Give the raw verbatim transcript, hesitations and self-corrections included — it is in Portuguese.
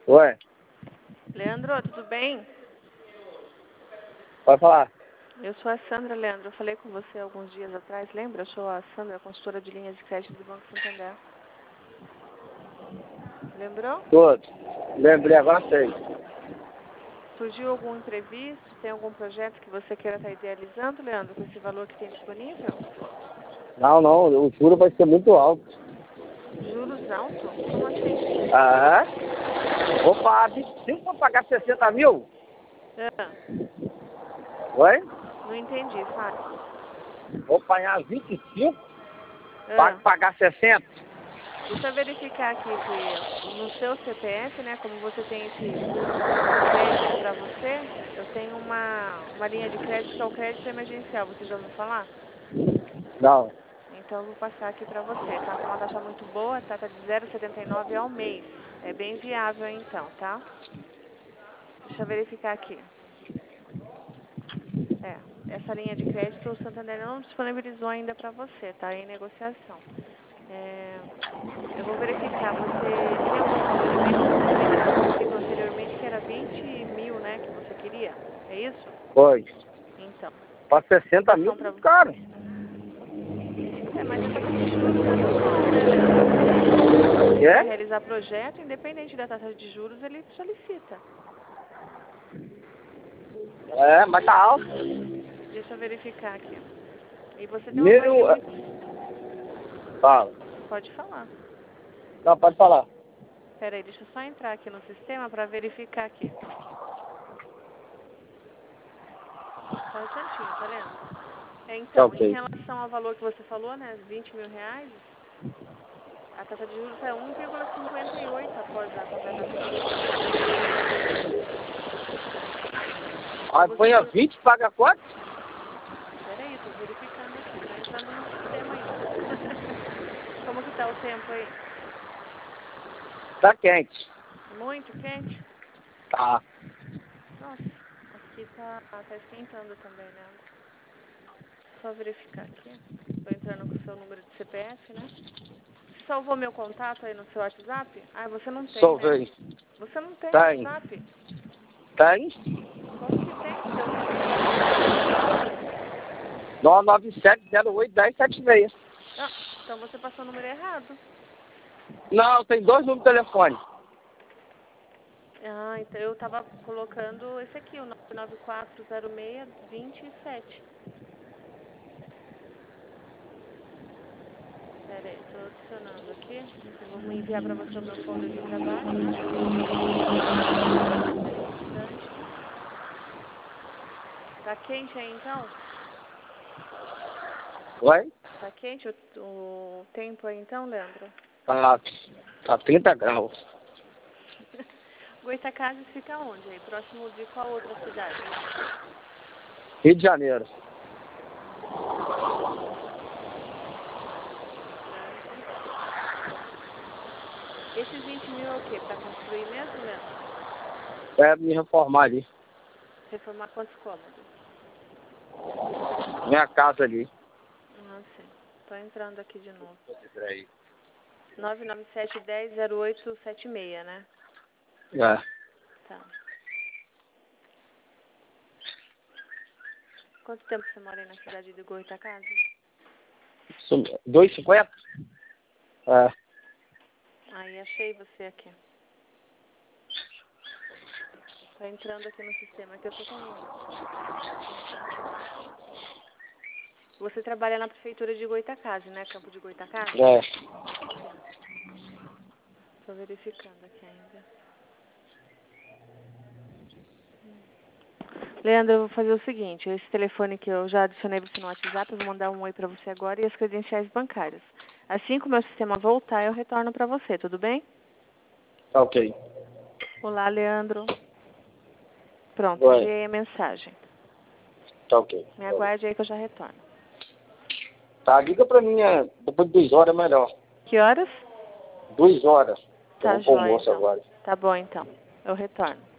Oi. Leandro, tudo bem? Pode falar. Eu sou a Sandra, Leandro. Eu falei com você alguns dias atrás, lembra? Eu sou a Sandra, consultora de linhas de crédito do Banco Santander. Lembrou? Todos. Lembrei, agora sei. Surgiu algum imprevisto? Tem algum projeto que você queira estar idealizando, Leandro, com esse valor que tem disponível? Não, não, o juro vai ser muito alto. Juros altos? Como assim? Aham. Vou pagar vinte e cinco para pagar sessenta mil? Ah, Oi? não entendi, fala. Vou pagar vinte e cinco para Ah, pagar sessenta? deixa eu verificar aqui que no seu C P F, né, como você tem esse crédito para você, eu tenho uma, uma linha de crédito que é o crédito emergencial. Você já ouviu falar? Não. Então eu vou passar aqui para você. Tá com uma taxa muito boa, tá, tá de zero vírgula setenta e nove ao mês. É bem viável então, tá? Deixa eu verificar aqui. É, essa linha de crédito o Santander não disponibilizou ainda para você, tá? Em negociação. É, eu vou verificar. Você tem algum valor em mente? Você tinha me dito comigo anteriormente que era vinte mil, né? Que você queria. É isso? Foi. Então, Para sessenta mil, cotação para... muito caro. É, mas a taxa de juros é normal, né, Leandro? Você quer É? realizar projeto, independente da taxa de juros, ele solicita. É, mas tá alto. Deixa eu verificar aqui. E você tem uma margem Mil... muito... Fala. Pode falar. Não, pode falar. Peraí, deixa eu só entrar aqui no sistema para verificar aqui. Só um instantinho, tá, Leandro? É, Tá então, em ok. relação ao valor que você falou, né, vinte mil reais, a taxa de juros é um vírgula cinquenta e oito após a contratação do contrato. Se Aí você põe a for... vinte, paga quanto? Peraí, eu tô verificando aqui, tô entrando no sistema ainda. Como que tá o tempo aí? Tá quente. Muito quente? Tá. Nossa, aqui tá, tá esquentando também, Leandro. Só verificar aqui. Tô entrando com o seu número de C P F, né? Você salvou meu contato aí no seu WhatsApp? Ah, você não tem, né? Solvei. Você não tem Tem. WhatsApp? Tem? Como que tem? Se eu tenho aqui, ó. nove nove sete zero oito um zero sete seis. Ah, então você passou o número errado. Não, tem dois números de telefone. Ah, então eu tava colocando esse aqui, o nove nove quatro zero seis dois sete. Pera aí, tô adicionando aqui. Eu vou enviar pra você o meu folder de trabalho, né? Pera um instante. Tá quente aí então? Oi? Tá quente o, o tempo aí então, Leandro? Tá, tá trinta graus. Goitacazes fica onde aí? Próximo de qual outra cidade? Rio de Janeiro. Instante. Esses vinte mil é o quê? Pra construir mesmo, Leandro? É me reformar ali. Reformar quantos cômodos? Minha casa ali. Ah, sim. Tô entrando aqui de novo. nove nove sete um zero zero oito sete seis, né? É. Tá. Quanto tempo você mora aí na cidade de Goitacazes? dois e cinquenta? É. Aí, achei você aqui. Tô entrando aqui no sistema, que eu tô com... Você trabalha na prefeitura de Goitacazes, né? Campo de Goitacazes? É. Tô verificando aqui ainda. Leandro, eu vou fazer o seguinte, esse telefone que eu já adicionei você no WhatsApp, eu vou mandar um oi pra você agora e as credenciais bancárias. Assim que o meu sistema voltar, eu retorno pra você, tudo bem? Tá ok. Olá, Leandro. Pronto, Oi. enviei a mensagem. Tá ok. Me aguarde aí que eu já retorno. Tá, liga pra mim, é, depois de duas horas é melhor. Que horas? Duas horas. Eu Tá vou pro jóia, almoço então. agora. Tá bom, então. Eu retorno.